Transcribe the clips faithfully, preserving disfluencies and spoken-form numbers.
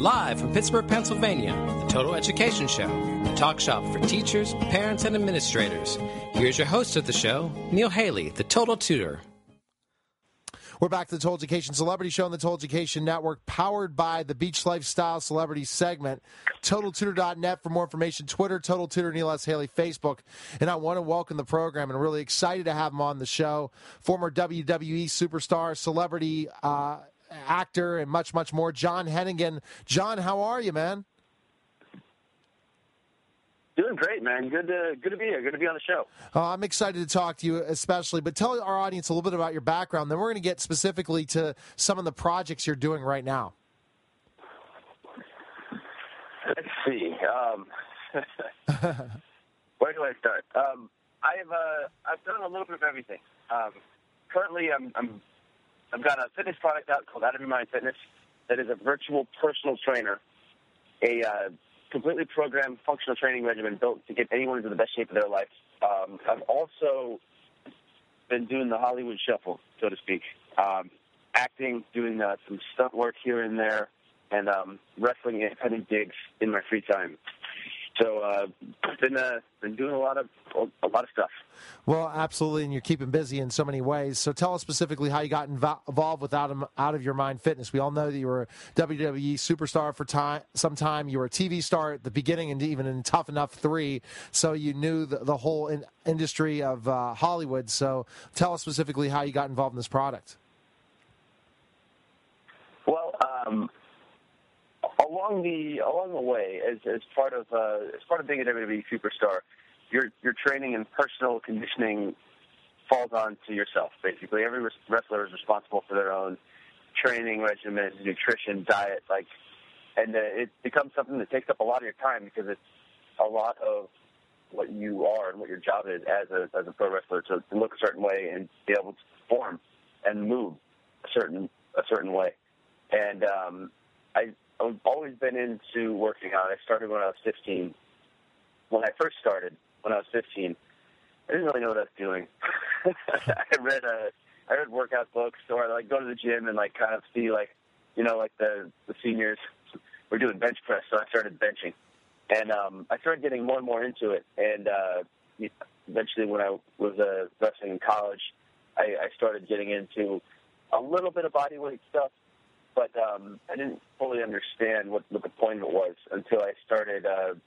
Live from Pittsburgh, Pennsylvania, the Total Education Show, the talk shop for teachers, parents, and administrators. Here's your host of the show, Neil Haley, the Total Tutor. We're back to the Total Education Celebrity Show on the Total Education Network, powered by the Beach Lifestyle Celebrity segment. Total Tutor dot net for more information. Twitter, Total Tutor, Neil S. Haley, Facebook. And I want to welcome the program and really excited to have him on the show. Former W W E superstar, celebrity uh, actor, and much, much more. John Hennigan. John, how are you, man? Doing great, man. Good to good to be here. Good to be on the show. Uh, I'm excited to talk to you, especially. But tell our audience a little bit about your background. Then we're going to get specifically to some of the projects you're doing right now. Let's see. Um, where do I start? Um, I've uh, I've done a little bit of everything. Um, currently, I'm, I'm I've got a fitness product out called Out of Your Mind Fitness that is a virtual personal trainer, a uh, completely programmed functional training regimen built to get anyone into the best shape of their life. Um, I've also been doing the Hollywood shuffle, so to speak, um, acting, doing uh, some stunt work here and there, and um, wrestling independent gigs in my free time. So uh, been uh, been doing a lot of a lot of stuff. Well, absolutely, and you're keeping busy in so many ways. So tell us specifically how you got invo- involved with Out of, Out of Your Mind Fitness. We all know that you were a W W E superstar for time, some time. You were a T V star at the beginning and even in Tough Enough three, so you knew the, the whole in, industry of uh, Hollywood. So tell us specifically how you got involved in this product. Well, um, along the along the way, as as part of uh, as part of being a W W E superstar, your your training and personal conditioning falls on to yourself. Basically, every wrestler is responsible for their own training regimen, nutrition, diet, like, and uh, it becomes something that takes up a lot of your time because it's a lot of what you are and what your job is as a as a pro wrestler to, to look a certain way and be able to perform and move a certain a certain way. And um, I. I've always been into working out. I started when I was fifteen. When I first started, when I was fifteen, I didn't really know what I was doing. I read uh, I read workout books, or I like go to the gym and like kind of see like, you know, like the the seniors were doing bench press, so I started benching, and um, I started getting more and more into it. And uh, eventually, when I was uh, wrestling in college, I, I started getting into a little bit of body weight stuff. But um, I didn't fully understand what, what the point of it was until I started uh,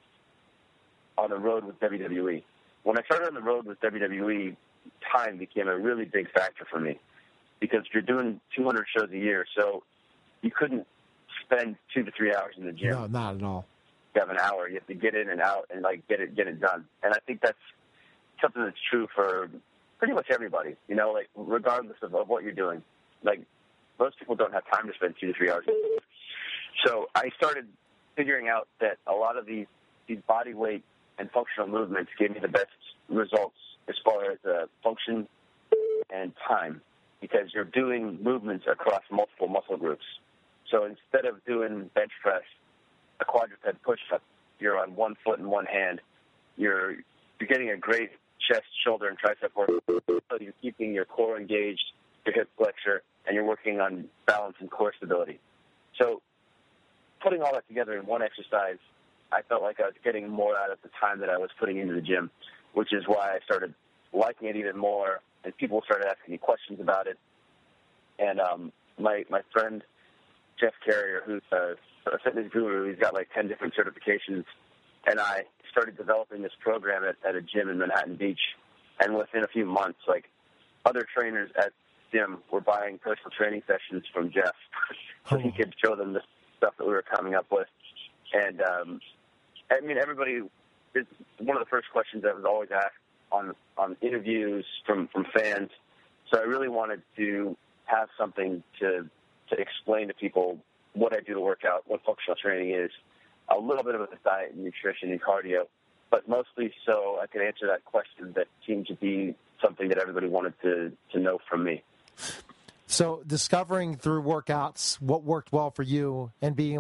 on the road with W W E. When I started on the road with W W E, time became a really big factor for me because you're doing two hundred shows a year, so you couldn't spend two to three hours in the gym. No, not at all. You have an hour. You have to get in and out and like get it get it done. And I think that's something that's true for pretty much everybody. You know, like regardless of, of what you're doing, like. Most people don't have time to spend two to three hours. So I started figuring out that a lot of these, these body weight and functional movements gave me the best results as far as uh, function and time because you're doing movements across multiple muscle groups. So instead of doing bench press, a quadruped push-up, you're on one foot and one hand. You're, you're getting a great chest, shoulder, and tricep work. So you're keeping your core engaged, your hip flexor, and you're working on balance and core stability. So putting all that together in one exercise, I felt like I was getting more out of the time that I was putting into the gym, which is why I started liking it even more, and people started asking me questions about it. And um, my my friend, Jeff Carrier, who's a, a fitness guru, he's got like ten different certifications, and I started developing this program at, at a gym in Manhattan Beach. And within a few months, like other trainers at gym were buying personal training sessions from Jeff so he could show them the stuff that we were coming up with. And, um, I mean, everybody, it's one of the first questions that was always asked on on interviews from, from fans. So I really wanted to have something to to explain to people what I do to work out, what functional training is, a little bit of a diet and nutrition and cardio, but mostly so I could answer that question that seemed to be something that everybody wanted to, to know from me. So discovering through workouts what worked well for you and being able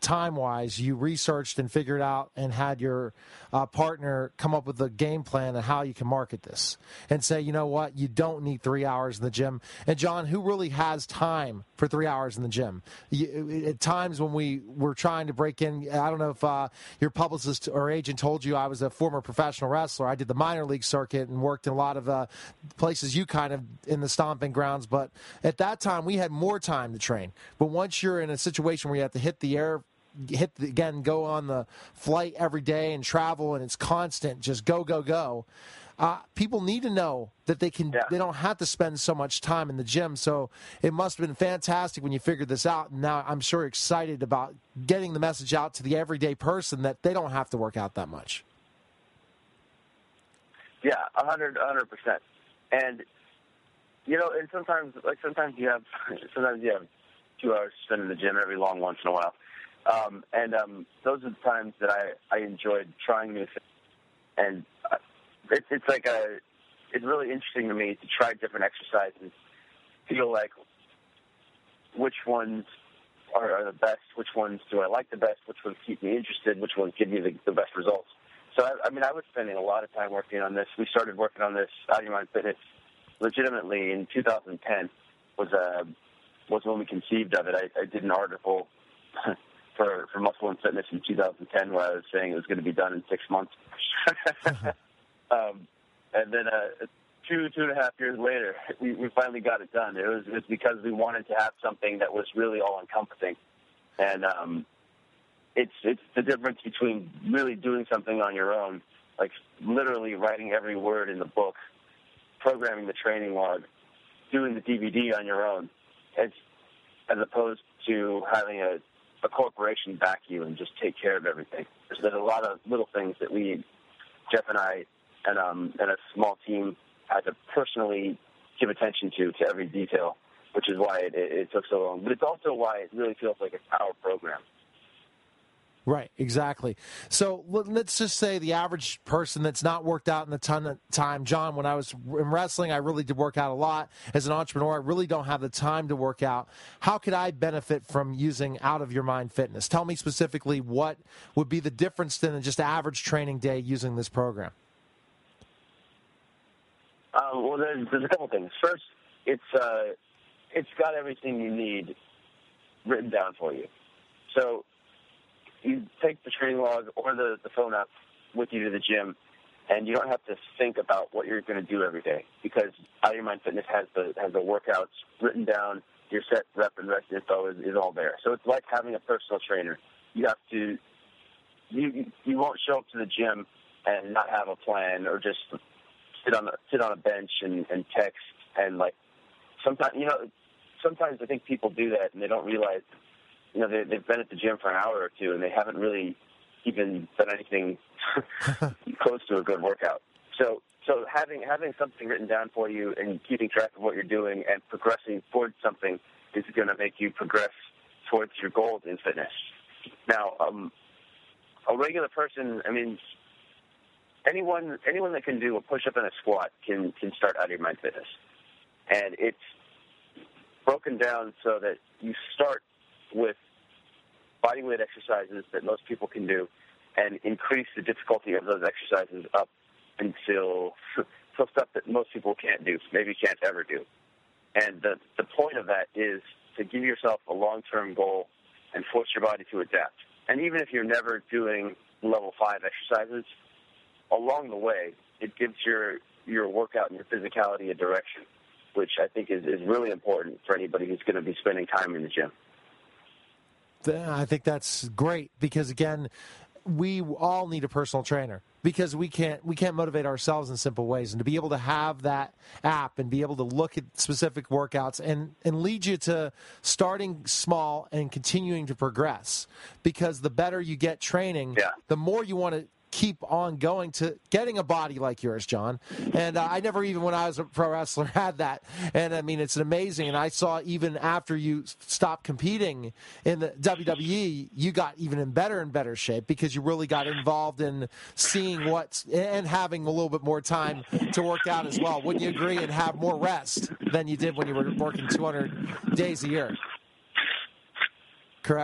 time-wise, you researched and figured out and had your uh, partner come up with a game plan on how you can market this and say, you know what, you don't need three hours in the gym. And, John, who really has time for three hours in the gym? You, at times when we were trying to break in, I don't know if uh, your publicist or agent told you I was a former professional wrestler. I did the minor league circuit and worked in a lot of uh, places you kind of in the stomping grounds. But at that time, we had more time to train. But once you're in a situation where you have to hit the air, hit the, again, go on the flight every day and travel, and it's constant, just go, go, go. Uh, people need to know that they can. Yeah. They don't have to spend so much time in the gym. So it must have been fantastic when you figured this out. And now I'm sure excited about getting the message out to the everyday person that they don't have to work out that much. Yeah, a hundred, a hundred percent. And you know, and sometimes, like sometimes you have, sometimes you have two hours to spend in the gym every long once in a while. Um, and um, those are the times that I, I enjoyed trying new things. And uh, it's it's like a, it's really interesting to me to try different exercises, feel like which ones are, are the best, which ones do I like the best, which ones keep me interested, which ones give me the, the best results. So, I, I mean, I was spending a lot of time working on this. We started working on this, Out of Your Mind Fitness, legitimately in two thousand ten was uh, was when we conceived of it. I, I did an article for, for Muscle and Fitness in two thousand ten where I was saying it was going to be done in six months. um, and then uh, two, two and a half years later, we, we finally got it done. It was, it was because we wanted to have something that was really all-encompassing. And um, it's it's the difference between really doing something on your own, like literally writing every word in the book, programming the training log, doing the D V D on your own, as, as opposed to having a a corporation back you and just take care of everything. There's, there's a lot of little things that we, Jeff and I, and um, and a small team had to personally give attention to, to every detail, which is why it, it, it took so long. But it's also why it really feels like it's our program. Right, exactly. So let's just say the average person that's not worked out in a ton of time. John, when I was in wrestling, I really did work out a lot. As an entrepreneur, I really don't have the time to work out. How could I benefit from using Out of Your Mind Fitness? Tell me specifically what would be the difference than just an average training day using this program. Uh, well, there's, there's a couple things. First, it's uh, it's got everything you need written down for you. So you take the training log or the, the phone app with you to the gym, and you don't have to think about what you're going to do every day because Out of Your Mind Fitness has the has the workouts written down. Your set, rep, and rest info is, is all there. So it's like having a personal trainer. You have to you you won't show up to the gym and not have a plan or just sit on a, sit on a bench and, and text and like sometimes you know sometimes I think people do that and they don't realize. You know, they, they've been at the gym for an hour or two, and they haven't really even done anything close to a good workout. So, so having having something written down for you and keeping track of what you're doing and progressing towards something is going to make you progress towards your goals in fitness. Now, um, a regular person, I mean, anyone anyone that can do a push-up and a squat can can start Out of Your Mind Fitness, and it's broken down so that you start with bodyweight exercises that most people can do and increase the difficulty of those exercises up until, until stuff that most people can't do, maybe can't ever do. And the, the point of that is to give yourself a long-term goal and force your body to adapt. And even if you're never doing level five exercises, along the way, it gives your, your workout and your physicality a direction, which I think is, is really important for anybody who's going to be spending time in the gym. I think that's great because, again, we all need a personal trainer because we can't we can't motivate ourselves in simple ways. And to be able to have that app and be able to look at specific workouts and, and lead you to starting small and continuing to progress, because the better you get training, yeah. the more you want to keep on going to getting a body like yours, John. And uh, I never even, when I was a pro wrestler, had that. And, I mean, it's amazing. And I saw even after you stopped competing in the W W E, you got even in better and better shape because you really got involved in seeing what's and having a little bit more time to work out as well. Wouldn't you agree? And have more rest than you did when you were working two hundred days a year. Correct?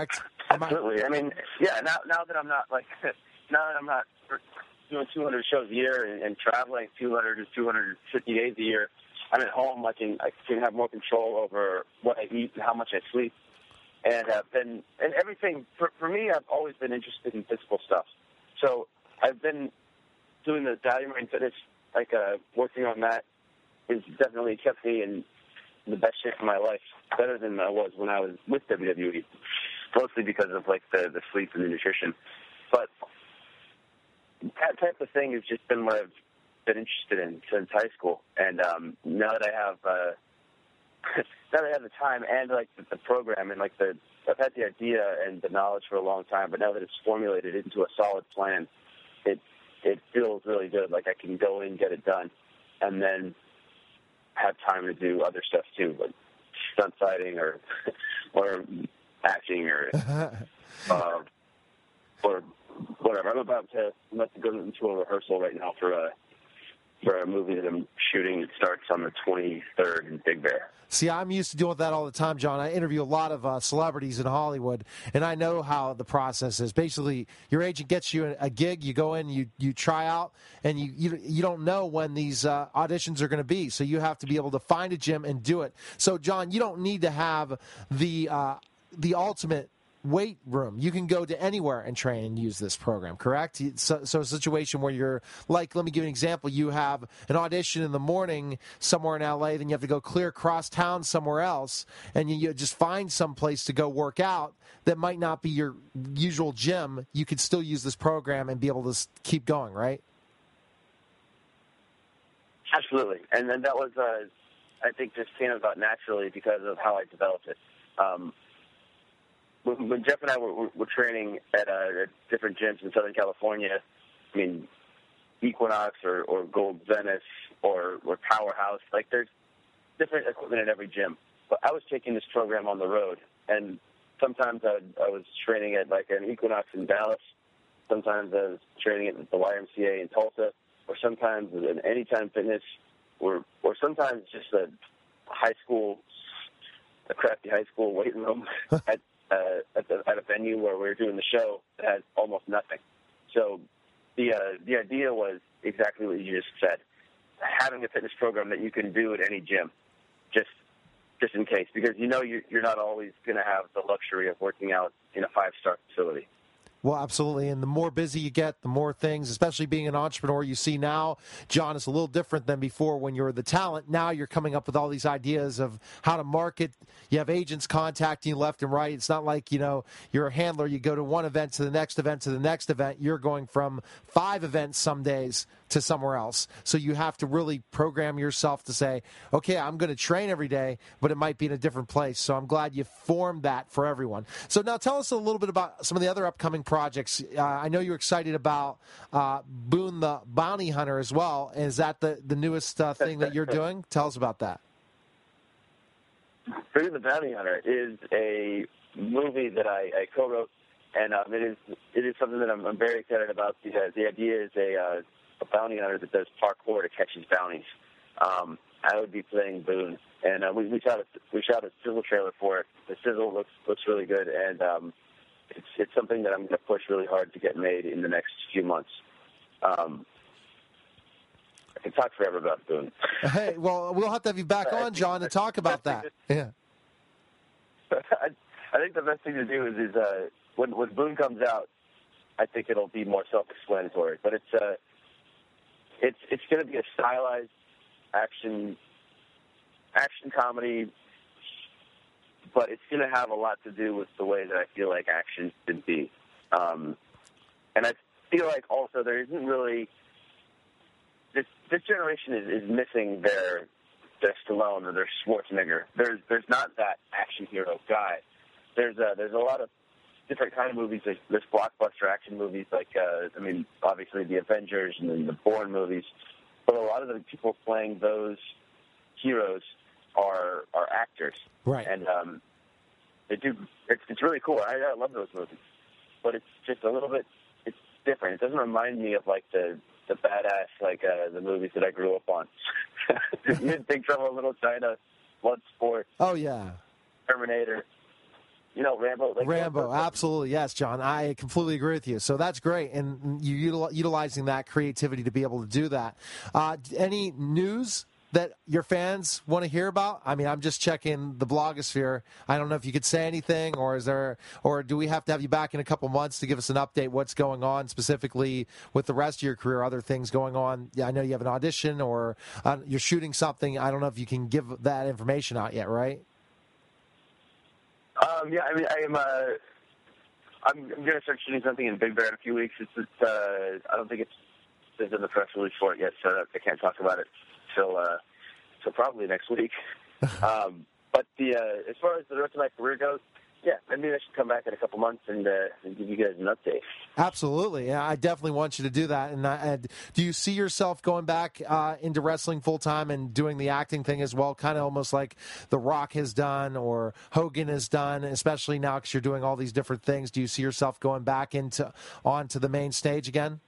Absolutely. I mean, yeah. Now, now that I'm not like, now that I'm not doing two hundred shows a year and, and traveling two hundred to two hundred fifty days a year, I'm at home. I can I can have more control over what I eat and how much I sleep, and uh, then and everything. For, for me, I've always been interested in physical stuff. So I've been doing the Diamond Marine Fitness, like uh, working on that, has definitely kept me in the best shape of my life, better than I was when I was with W W E. Mostly because of like the, the sleep and the nutrition. But that type of thing has just been what I've been interested in since high school. And um, now that I have uh, now that I have the time and like the, the program and like the I've had the idea and the knowledge for a long time, but now that it's formulated into a solid plan, it it feels really good. Like I can go in, get it done, and then have time to do other stuff too, like stunt fighting or or acting or uh, or whatever. I'm about to I'm about to go into a rehearsal right now for a for a movie that I'm shooting. It starts on the twenty-third in Big Bear. See, I'm used to dealing with that all the time, John. I interview a lot of uh, celebrities in Hollywood, and I know how the process is. Basically, your agent gets you a gig, you go in, you you try out, and you you, you don't know when these uh, auditions are going to be, so you have to be able to find a gym and do it. So, John, you don't need to have the uh, the ultimate weight room. You can go to anywhere and train and use this program, correct? So, so a situation where you're like, let me give you an example. You have an audition in the morning somewhere in L A, then you have to go clear across town somewhere else, and you, you just find some place to go work out that might not be your usual gym. You could still use this program and be able to keep going, right? Absolutely. And then that was, uh, I think, just came about naturally because of how I developed it. Um, When, when Jeff and I were, were training at, uh, at different gyms in Southern California, I mean, Equinox or, or Gold Venice or, or Powerhouse, like there's different equipment at every gym. But I was taking this program on the road, and sometimes I, I was training at like an Equinox in Dallas. Sometimes I was training at the Y M C A in Tulsa, or sometimes at an Anytime Fitness, or or sometimes just a high school, a crappy high school weight room at Uh, at, the, at a venue where we were doing the show that has almost nothing. So the uh, the idea was exactly what you just said, having a fitness program that you can do at any gym, just just in case, because you know you're, you're not always going to have the luxury of working out in a five-star facility. Well, absolutely. And the more busy you get, the more things, especially being an entrepreneur, you see now, John, is a little different than before when you were the talent. Now you're coming up with all these ideas of how to market. You have agents contacting you left and right. It's not like, you know, you're a handler. You go to one event to the next event to the next event. You're going from five events some days to somewhere else. So you have to really program yourself to say, okay, I'm going to train every day, but it might be in a different place. So I'm glad you formed that for everyone. So now tell us a little bit about some of the other upcoming projects. Uh, I know you're excited about uh, Boone the Bounty Hunter as well. Is that the, the newest uh, thing that you're doing? Tell us about that. Boone the Bounty Hunter is a movie that I, I co-wrote, and um, it is it is something that I'm, I'm very excited about because the idea is a, uh, a bounty hunter that does parkour to catch his bounties. Um, I would be playing Boone, and uh, we, we shot a, we shot a sizzle trailer for it. The sizzle looks looks really good, and um, it's it's something that I'm going to push really hard to get made in the next few months. Um, I can talk forever about Boone. Hey, well, we'll have to have you back on, John, to talk about that. Yeah. I, I think the best thing to do is, is uh, when, when Boone comes out, I think it'll be more self-explanatory. But it's uh, it's it's going to be a stylized action action comedy, but it's going to have a lot to do with the way that I feel like action should be. Um, and I feel like also there isn't really this this generation is, is missing their their Stallone or their Schwarzenegger. There's there's not that action hero guy. There's a, there's a lot of different kind of movies. There's, there's blockbuster action movies like uh, I mean obviously the Avengers and then the Bourne movies, but a lot of the people playing those heroes are are actors, right? And um, they do. It's it's really cool. I, I love those movies, but it's just a little bit. It's different. It doesn't remind me of like the the badass like uh, the movies that I grew up on. You had Big Trouble in Little China, Bloodsport. Oh yeah, Terminator. you know, Rambo. Like, Rambo, absolutely. Yes, John. I completely agree with you. So that's great. And you util- utilizing that creativity to be able to do that. Uh, any news that your fans want to hear about? I mean, I'm just checking the blogosphere. I don't know if you could say anything, or is there, or do we have to have you back in a couple months to give us an update what's going on specifically with the rest of your career, other things going on? Yeah, I know you have an audition or uh, you're shooting something. I don't know if you can give that information out yet, right? Um, yeah, I mean, I am. Uh, I'm, I'm going to start shooting something in Big Bear in a few weeks. It's, it's uh, I don't think it's there's in the press release for it yet, so I can't talk about it till uh, till probably next week. um, but the uh, as far as the rest of my career goes, yeah, maybe I should come back in a couple months and, uh, and give you guys an update. Absolutely. Yeah, I definitely want you to do that. And, uh, and do you see yourself going back uh, into wrestling full-time and doing the acting thing as well, kind of almost like The Rock has done or Hogan has done, especially now because you're doing all these different things? Do you see yourself going back into onto the main stage again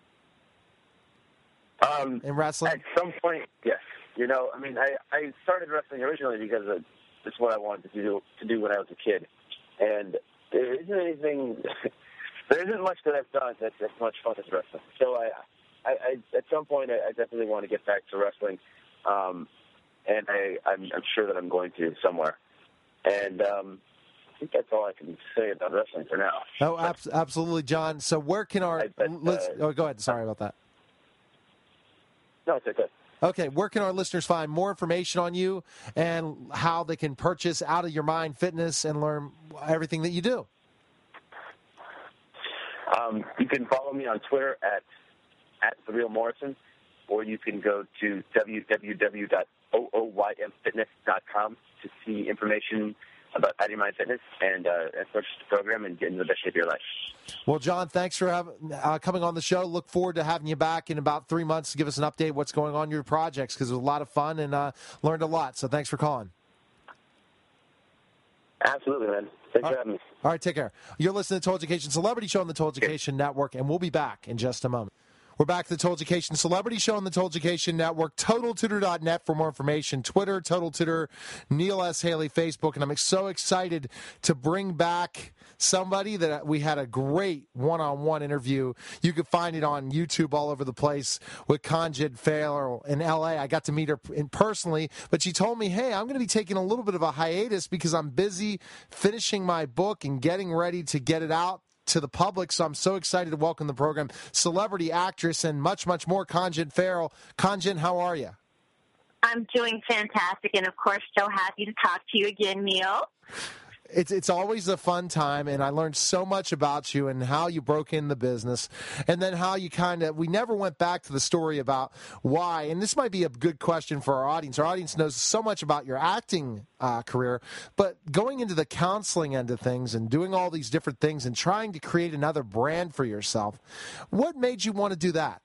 um, in wrestling? At some point, yes. You know, I mean, I, I started wrestling originally because of, it's what I wanted to do to do when I was a kid. And there isn't anything, there isn't much that I've done that's as much fun as wrestling. So I, I, I at some point, I, I definitely want to get back to wrestling, um, and I, I'm, I'm sure that I'm going to somewhere. And um, I think that's all I can say about wrestling for now. Oh, ab- absolutely, John. So where can our I, but, let's, uh, oh, go ahead. Sorry about that. No, it's okay. Okay, where can our listeners find more information on you and how they can purchase Out of Your Mind Fitness and learn everything that you do? Um, you can follow me on Twitter at at The Real Morrison, or you can go to w w w dot o o y m fitness dot com to see information about Out of Your Mind Fitness and, uh, and purchase the program and get into the best shape of your life. Well, John, thanks for having, uh, coming on the show. Look forward to having you back in about three months to give us an update what's going on in your projects, because it was a lot of fun and uh, learned a lot. So thanks for calling. Absolutely, man. Thanks for having me. All right, take care. You're listening to Total Education Celebrity Show on the Total Education Network, and we'll be back in just a moment. We're back to the Total Education Celebrity Show on the Total Education Network. Total Tutor dot net for more information. Twitter, Total Tutor, Neil S. Haley, Facebook. And I'm so excited to bring back somebody that we had a great one-on-one interview. You can find it on YouTube all over the place with Conjit Farrell in L A. I got to meet her in personally, but she told me, hey, I'm going to be taking a little bit of a hiatus because I'm busy finishing my book and getting ready to get it out to the public. So I'm so excited to welcome the program celebrity actress and much, much more, Conjit Farrell. Conjit, how are you? I'm doing fantastic, and of course, so happy to talk to you again, Neil. It's it's always a fun time, and I learned so much about you and how you broke in the business, and then how you kind of, we never went back to the story about why, and this might be a good question for our audience. Our audience knows so much about your acting uh, career, but going into the counseling end of things and doing all these different things and trying to create another brand for yourself, what made you want to do that?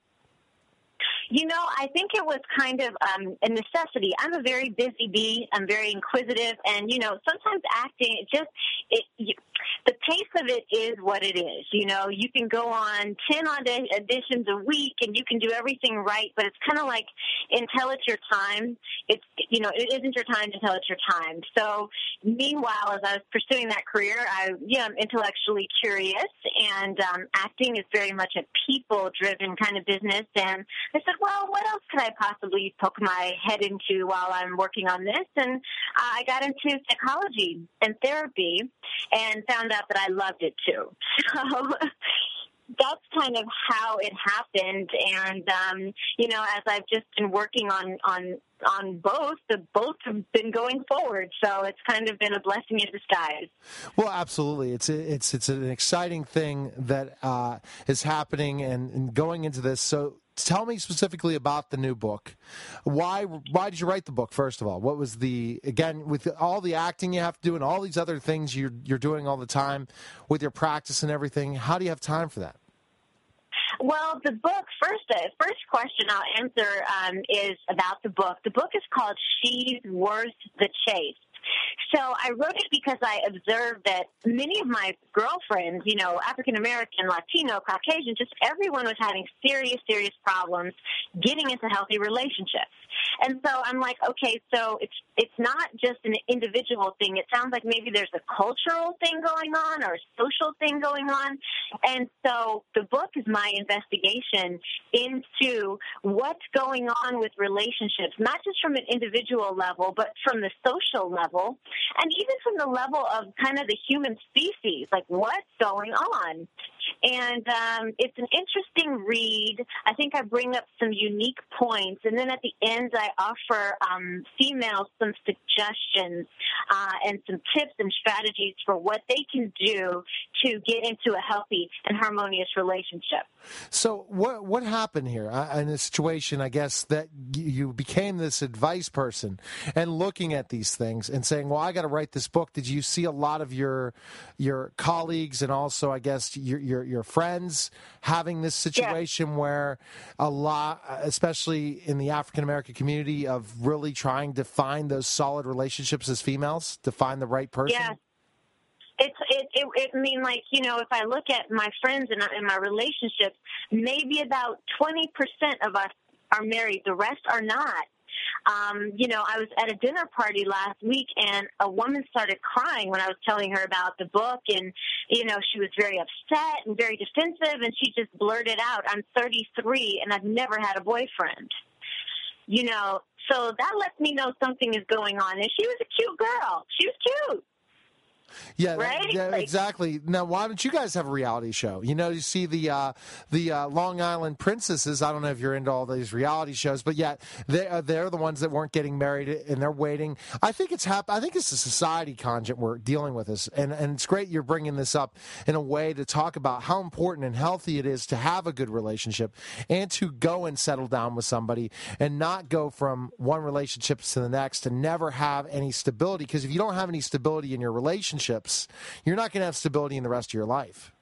You know, I think it was kind of um, a necessity. I'm a very busy bee. I'm very inquisitive. And, you know, sometimes acting, it just, it, you, the pace of it is what it is. You know, you can go on ten auditions a week and you can do everything right, but it's kind of like until it's your time. It's, you know, it isn't your time until it's your time. So meanwhile, as I was pursuing that career, I, yeah, I'm intellectually curious, and um, acting is very much a people-driven kind of business. And I said, well, what else could I possibly poke my head into while I'm working on this? And uh, I got into psychology and therapy and found out that I loved it too. So that's kind of how it happened. And, um, you know, as I've just been working on, on, on both, the both have been going forward. So it's kind of been a blessing in disguise. Well, absolutely. It's a, it's it's an exciting thing that uh, is happening and, and going into this. So tell me specifically about the new book. Why why did you write the book, first of all? What was the, again, with all the acting you have to do and all these other things you're you're doing all the time with your practice and everything, how do you have time for that? Well, the book, first uh, first question I'll answer um, is about the book. The book is called She's Worth the Chase. So I wrote it because I observed that many of my girlfriends, you know, African-American, Latino, Caucasian, just everyone was having serious, serious problems getting into healthy relationships. And so I'm like, okay, so it's it's not just an individual thing. It sounds like maybe there's a cultural thing going on or a social thing going on. And so the book is my investigation into what's going on with relationships, not just from an individual level, but from the social level, and even from the level of kind of the human species, like what's going on. And um, it's an interesting read. I think I bring up some unique points, and then at the end I offer um, females some suggestions uh, and some tips and strategies for what they can do to get into a healthy and harmonious relationship. So what what happened here uh, in a situation, I guess, that you became this advice person and looking at these things and saying, well, I got to write this book. Did you see a lot of your your colleagues and also, I guess, your your, your friends having this situation yeah. where a lot, especially in the African-American community, of really trying to find those solid relationships as females, to find the right person? Yeah. It's it, it it I mean, like, you know, if I look at my friends and, and my relationships, maybe about twenty percent of us are married. The rest are not. Um, you know, I was at a dinner party last week, and a woman started crying when I was telling her about the book, and, you know, she was very upset and very defensive, and she just blurted out, I'm thirty-three, and I've never had a boyfriend. You know, so that lets me know something is going on. And she was a cute girl. She was cute. Yeah, right? yeah, like, exactly. Now, why don't you guys have a reality show? You know, you see the uh, the uh, Long Island princesses. I don't know if you're into all these reality shows, but yet they uh, they're the ones that weren't getting married and they're waiting. I think it's hap- I think it's a society conjunct we're dealing with this, and and it's great you're bringing this up in a way to talk about how important and healthy it is to have a good relationship and to go and settle down with somebody and not go from one relationship to the next and never have any stability. Because if you don't have any stability in your relationship, you're not going to have stability in the rest of your life.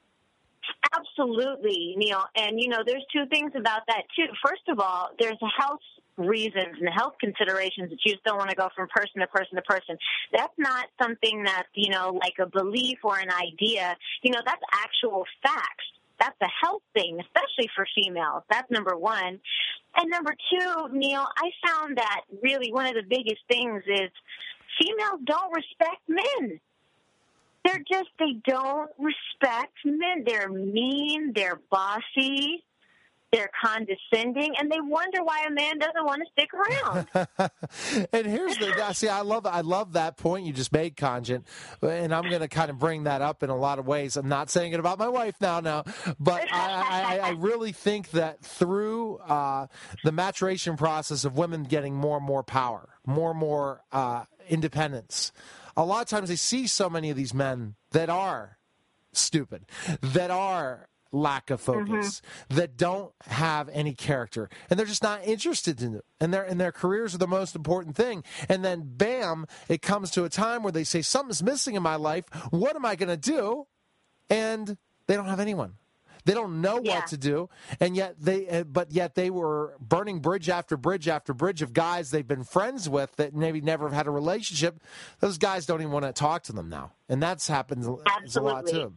Absolutely, Neil. And, you know, there's two things about that, too. First of all, there's health reasons and health considerations that you just don't want to go from person to person to person. That's not something that's, you know, like a belief or an idea. You know, that's actual facts. That's a health thing, especially for females. That's number one. And number two, Neil, I found that really one of the biggest things is females don't respect men. They're just, they don't respect men. They're mean, they're bossy, they're condescending, and they wonder why a man doesn't want to stick around. And here's the, see, I love, I love that point you just made, Conjant, and I'm going to kind of bring that up in a lot of ways. I'm not saying it about my wife now, now, but I, I, I really think that through uh, the maturation process of women getting more and more power, more and more uh, independence, a lot of times they see so many of these men that are stupid, that are lack of focus, mm-hmm. that don't have any character, and they're just not interested in it. And their and their careers are the most important thing. And then, bam, it comes to a time where they say, something's missing in my life. What am I going to do? And they don't have anyone. They don't know yeah. what to do, and yet they, but yet they were burning bridge after bridge after bridge of guys they've been friends with that maybe never have had a relationship. Those guys don't even want to talk to them now, and that's happened a lot too.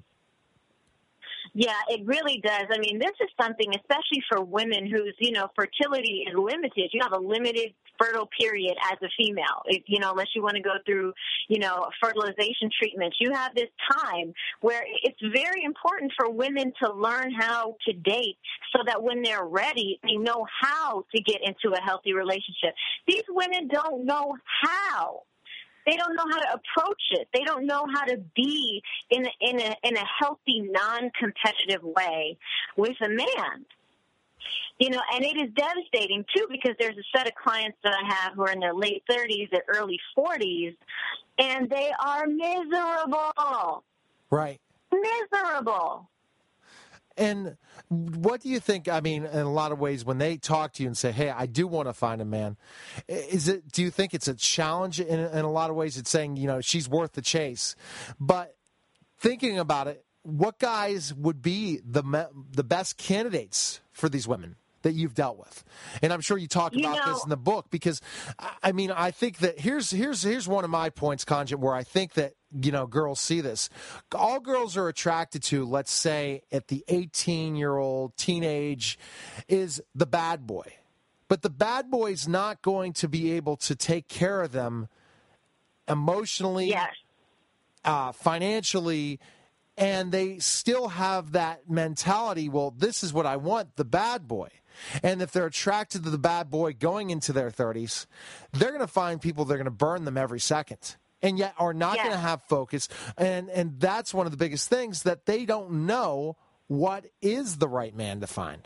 Yeah, it really does. I mean, this is something, especially for women whose, you know, fertility is limited. You have a limited fertile period as a female, if, you know, unless you want to go through, you know, fertilization treatments. You have this time where it's very important for women to learn how to date so that when they're ready, they know how to get into a healthy relationship. These women don't know how. They don't know how to approach it. They don't know how to be in a, in a, in a healthy, non-competitive way with a man. You know, and it is devastating, too, because there's a set of clients that I have who are in their late thirties or early forties, and they are miserable. Right. Miserable. And what do you think, I mean, in a lot of ways, when they talk to you and say, hey, I do want to find a man, is it? Do you think it's a challenge? In, in a lot of ways, it's saying, you know, she's worth the chase. But thinking about it, what guys would be the the best candidates for these women that you've dealt with? And I'm sure you talk about you know, this in the book, because, I mean, I think that here's here's here's one of my points, Conjant, where I think that, you know, girls see this. All girls are attracted to, let's say, at the eighteen-year-old teenage, is the bad boy. But the bad boy's not going to be able to take care of them emotionally, Yes. uh, financially, and they still have that mentality, well, this is what I want, the bad boy. And if they're attracted to the bad boy going into their thirties, they're going to find people that are going to burn them every second, and yet are not Yes. going to have focus. And, and that's one of the biggest things, that they don't know what is the right man to find.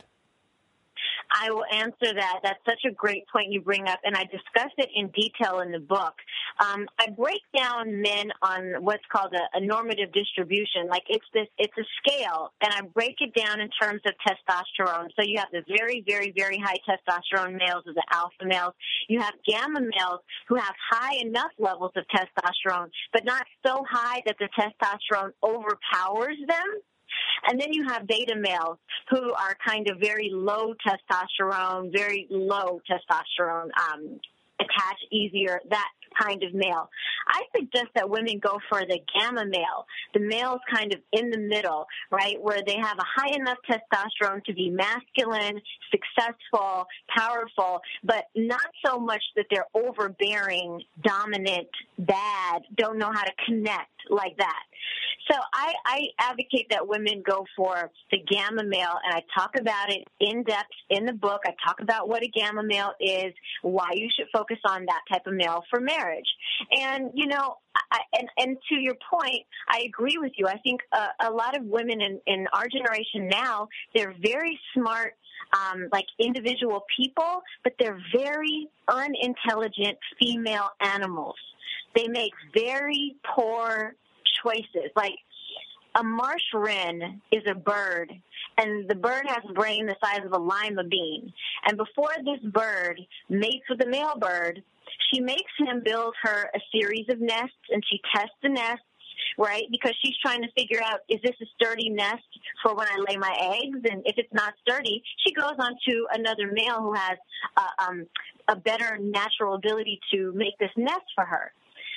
I will answer that. That's such a great point you bring up, and I discuss it in detail in the book. Um, I break down men on what's called a, a normative distribution. Like it's this, it's a scale, and I break it down in terms of testosterone. So you have the very, very, very high testosterone males as the alpha males. You have gamma males who have high enough levels of testosterone, but not so high that the testosterone overpowers them. And then you have beta males who are kind of very low testosterone, very low testosterone, um, attach easier, that kind of male. I suggest that women go for the gamma male. The male's kind of in the middle, right, where they have a high enough testosterone to be masculine, successful, powerful, but not so much that they're overbearing, dominant, bad, don't know how to connect like that. So I, I advocate that women go for the gamma male, and I talk about it in depth in the book. I talk about what a gamma male is, why you should focus on that type of male for marriage. And, you know, I, and, and to your point, I agree with you. I think uh, a lot of women in, in our generation now, they're very smart, um, like individual people, but they're very unintelligent female animals. They make very poor choices. Like a marsh wren is a bird, and the bird has a brain the size of a lima bean. And before this bird mates with the male bird, she makes him build her a series of nests, and she tests the nests, right? Because she's trying to figure out, is this a sturdy nest for when I lay my eggs? And if it's not sturdy, she goes on to another male who has uh, um, a better natural ability to make this nest for her.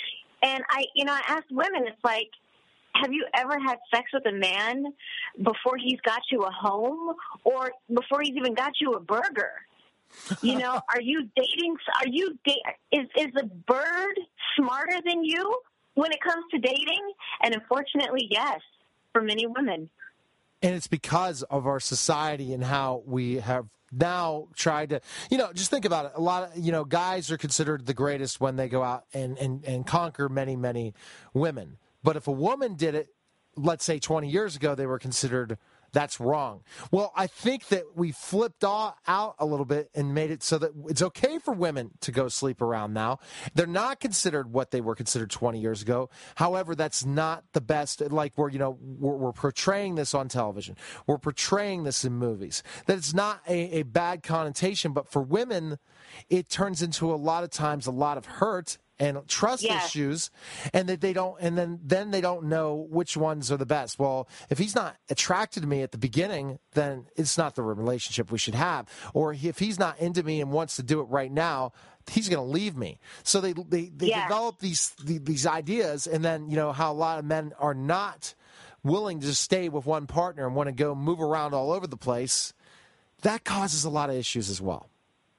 And I, you know, I ask women, it's like, have you ever had sex with a man before he's got you a home, or before he's even got you a burger? You know, are you dating? Are you da- is is the bird smarter than you when it comes to dating? And unfortunately, yes, for many women. And it's because of our society and how we have now tried to, you know, just think about it. A lot of, you know, guys are considered the greatest when they go out and, and, and conquer many, many women. But if a woman did it, let's say twenty years ago, they were considered, that's wrong. Well, I think that we flipped all, out a little bit and made it so that it's okay for women to go sleep around now. They're not considered what they were considered twenty years ago. However, that's not the best. Like we're, you know, we're, we're portraying this on television. We're portraying this in movies. That it's not a, a bad connotation, but for women, it turns into a lot of times a lot of hurt and trust yeah. issues, and that they don't, and then, then they don't know which ones are the best. Well, if he's not attracted to me at the beginning, then it's not the relationship we should have. Or if he's not into me and wants to do it right now, he's going to leave me. So they they, they yeah. develop these these ideas, and then, you know, how a lot of men are not willing to just stay with one partner and want to go move around all over the place. That causes a lot of issues as well.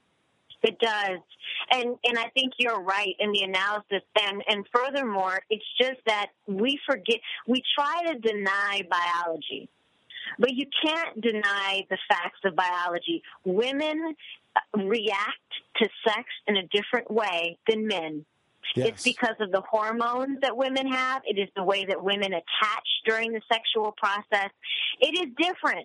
It does. And and I think you're right in the analysis. And, and furthermore, it's just that we forget, we try to deny biology, but you can't deny the facts of biology. Women react to sex in a different way than men. Yes. It's because of the hormones that women have. It is the way that women attach during the sexual process. It is different.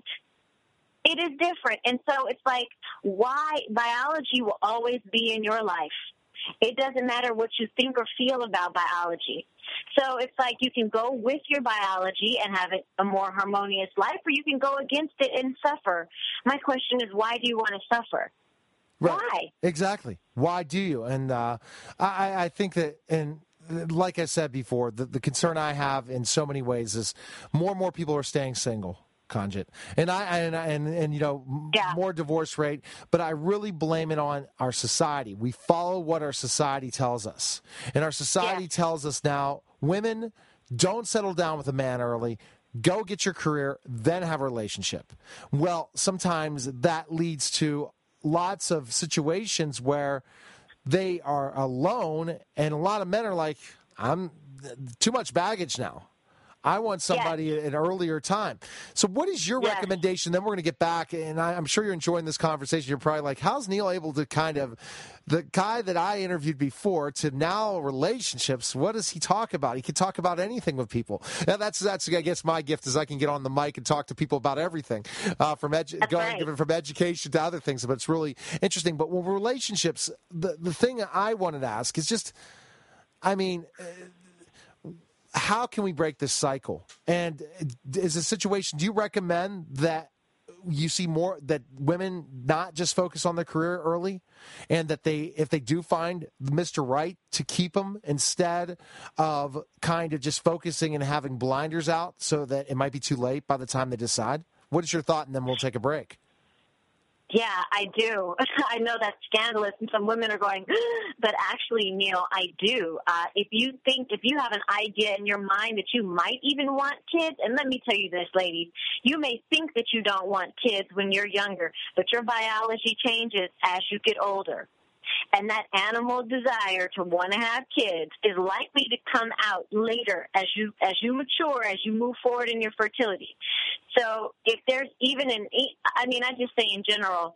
It is different. And so it's like, why biology will always be in your life. It doesn't matter what you think or feel about biology. So it's like you can go with your biology and have a more harmonious life, or you can go against it and suffer. My question is, why do you want to suffer? Right. Why? Exactly. Why do you? And uh, I, I think that, and like I said before, the, the concern I have in so many ways is more and more people are staying single. Conjit. And I and and, and you know yeah. more divorce rate, but I really blame it on our society. We follow what our society tells us, and our society yeah. tells us now: women, don't settle down with a man early. Go get your career, then have a relationship. Well, sometimes that leads to lots of situations where they are alone, and a lot of men are like, I'm too much baggage now. I want somebody yes. at an earlier time. So what is your yes. recommendation? Then we're going to get back, and I, I'm sure you're enjoying this conversation. You're probably like, how's Neil able to kind of, the guy that I interviewed before to now relationships, what does he talk about? He can talk about anything with people. Now, that's, that's I guess, my gift is I can get on the mic and talk to people about everything, uh, from, edu- going, right. from education to other things, but it's really interesting. But with relationships, the, the thing I wanted to ask is just, I mean, uh, how can we break this cycle? And is a situation, do you recommend that you see more, that women not just focus on their career early, and that they, if they do find Mister Right, to keep them instead of kind of just focusing and having blinders out so that it might be too late by the time they decide? What is your thought? And then we'll take a break. Yeah, I do. I know that's scandalous, and some women are going, but actually, Neil, I do. Uh, if you think, if you have an idea in your mind that you might even want kids, and let me tell you this, ladies, you may think that you don't want kids when you're younger, but your biology changes as you get older. And that animal desire to want to have kids is likely to come out later as you as you mature, as you move forward in your fertility. So if there's even an, I mean, I just say in general,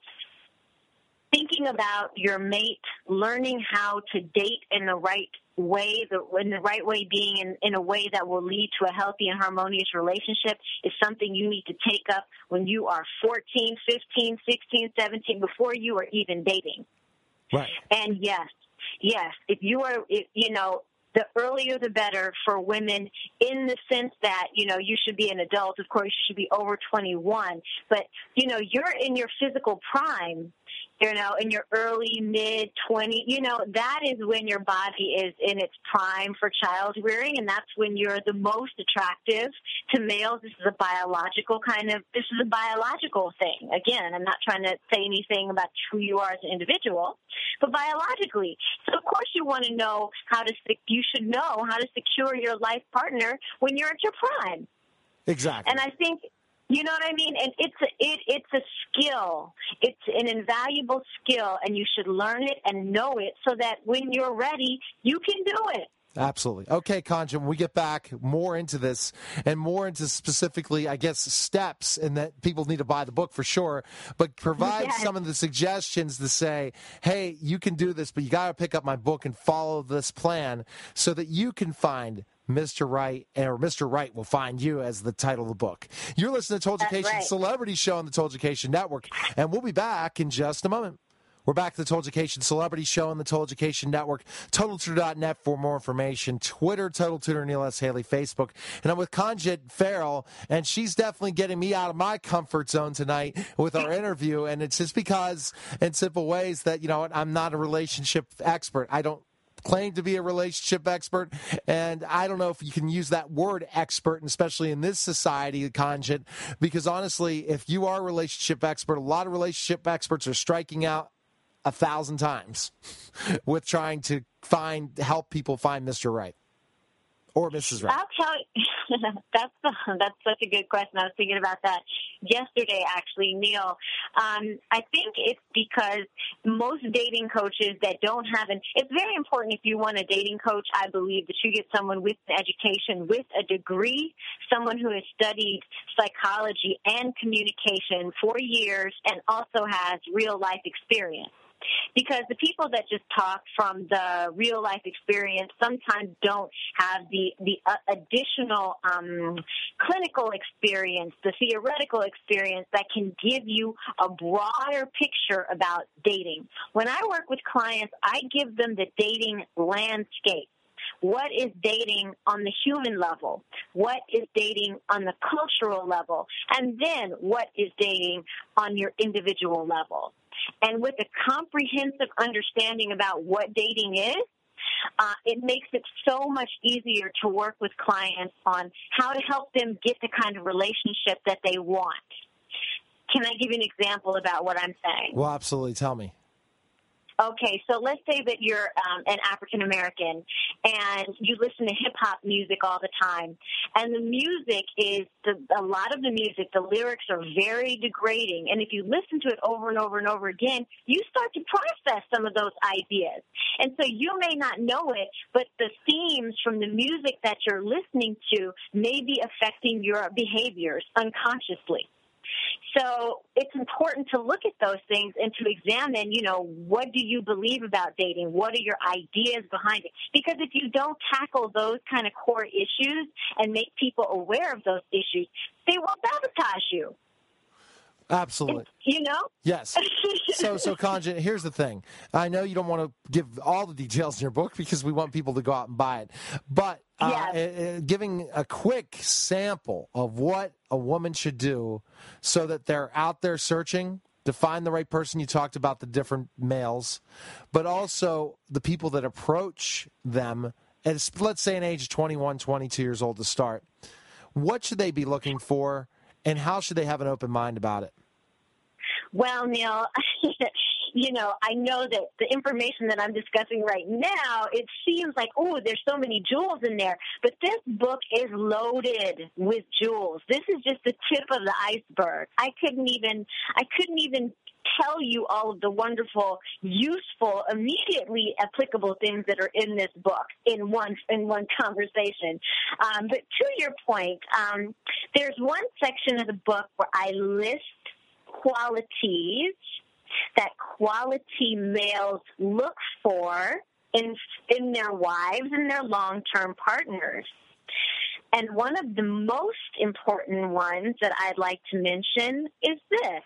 thinking about your mate, learning how to date in the right way, the, in the right way being in, in a way that will lead to a healthy and harmonious relationship is something you need to take up when you are fourteen, fifteen, sixteen, seventeen, before you are even dating. Right. And yes, yes, if you are, if, you know, the earlier the better for women, in the sense that, you know, you should be an adult. Of course, you should be over twenty-one. But, you know, you're in your physical prime, you know, in your early, mid twenties, you know, that is when your body is in its prime for child rearing, and that's when you're the most attractive to males. This is a biological kind of, this is a biological thing. Again, I'm not trying to say anything about who you are as an individual, but biologically. So, of course, you want to know how to, you should know how to secure your life partner when you're at your prime. Exactly. And I think, you know what I mean? And it's a, it, it's a skill. It's an invaluable skill, and you should learn it and know it so that when you're ready, you can do it. Absolutely. Okay, Kanja, when we get back more into this and more into specifically, I guess, steps, and that people need to buy the book for sure, but provide yes. some of the suggestions to say, hey, you can do this, but you got to pick up my book and follow this plan so that you can find Mister Right, or Mister Right will find you, as the title of the book. You're listening to Tolducation right. Celebrity Show on the Tolducation Network, and we'll be back in just a moment. We're back to the Tolducation Celebrity Show on the Tolducation Network. Total Tutor dot net for more information. Twitter, Total Tutor, Neil S. Haley, Facebook. And I'm with Conjit Farrell, and she's definitely getting me out of my comfort zone tonight with our interview. And it's just because, in simple ways, that, you know, I'm not a relationship expert. I don't claim to be a relationship expert, and I don't know if you can use that word expert, and especially in this society, Conjit, because honestly, if you are a relationship expert, a lot of relationship experts are striking out a thousand times with trying to find, help people find Mister Right or Missus Right. I'll tell you, that's, that's such a good question. I was thinking about that yesterday, actually, Neil. Um, I think it's because most dating coaches that don't have an, it's very important if you want a dating coach, I believe, that you get someone with an education, with a degree, someone who has studied psychology and communication for years and also has real life experience. Because the people that just talk from the real life experience sometimes don't have the the uh, additional um, clinical experience, the theoretical experience that can give you a broader picture about dating. When I work with clients, I give them the dating landscape. What is dating on the human level? What is dating on the cultural level? And then what is dating on your individual level? And with a comprehensive understanding about what dating is, uh, it makes it so much easier to work with clients on how to help them get the kind of relationship that they want. Can I give you an example about what I'm saying? Well, absolutely. Tell me. Okay, so let's say that you're um, an African American and you listen to hip hop music all the time, and the music is the, a lot of the music. The lyrics are very degrading, and if you listen to it over and over and over again, you start to process some of those ideas. And so you may not know it, but the themes from the music that you're listening to may be affecting your behaviors unconsciously. So it's important to look at those things and to examine, you know, what do you believe about dating? What are your ideas behind it? Because if you don't tackle those kind of core issues and make people aware of those issues, they will sabotage you. Absolutely. You know? Yes. So, so Kanjan, here's the thing. I know you don't want to give all the details in your book because we want people to go out and buy it. But uh, yes. uh, giving a quick sample of what a woman should do so that they're out there searching to find the right person. You talked about the different males, but also the people that approach them at, let's say, an age of twenty-one, twenty-two years old to start. What should they be looking for, and how should they have an open mind about it? Well, Neil, you know, I know that the information that I'm discussing right now, it seems like, oh, there's so many jewels in there. But this book is loaded with jewels. This is just the tip of the iceberg. I couldn't even, I couldn't even tell you all of the wonderful, useful, immediately applicable things that are in this book in one in one conversation. Um, but to your point, um, there's one section of the book where I list qualities that quality males look for in in their wives and their long-term partners. And one of the most important ones that I'd like to mention is this.